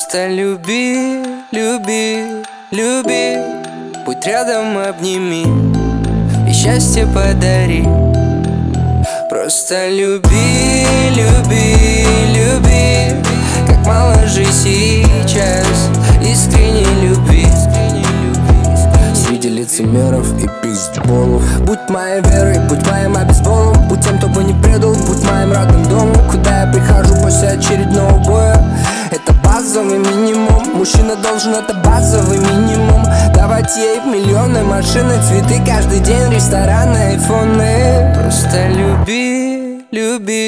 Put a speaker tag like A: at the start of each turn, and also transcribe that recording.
A: Просто люби, люби, люби. Будь рядом, обними и счастье подари. Просто люби, люби, люби. Как мало же сейчас искренней любви среди лицемеров и пиздболов. Будь моей верой, будь моим обезболом. Будь тем, кто бы не предал, будь моим родным домом. Куда я прихожу после очередного боя. Это базовый минимум. Мужчина должен, это базовый минимум. Давать ей миллионы, машины, цветы каждый день, рестораны, айфоны. Просто люби, люби.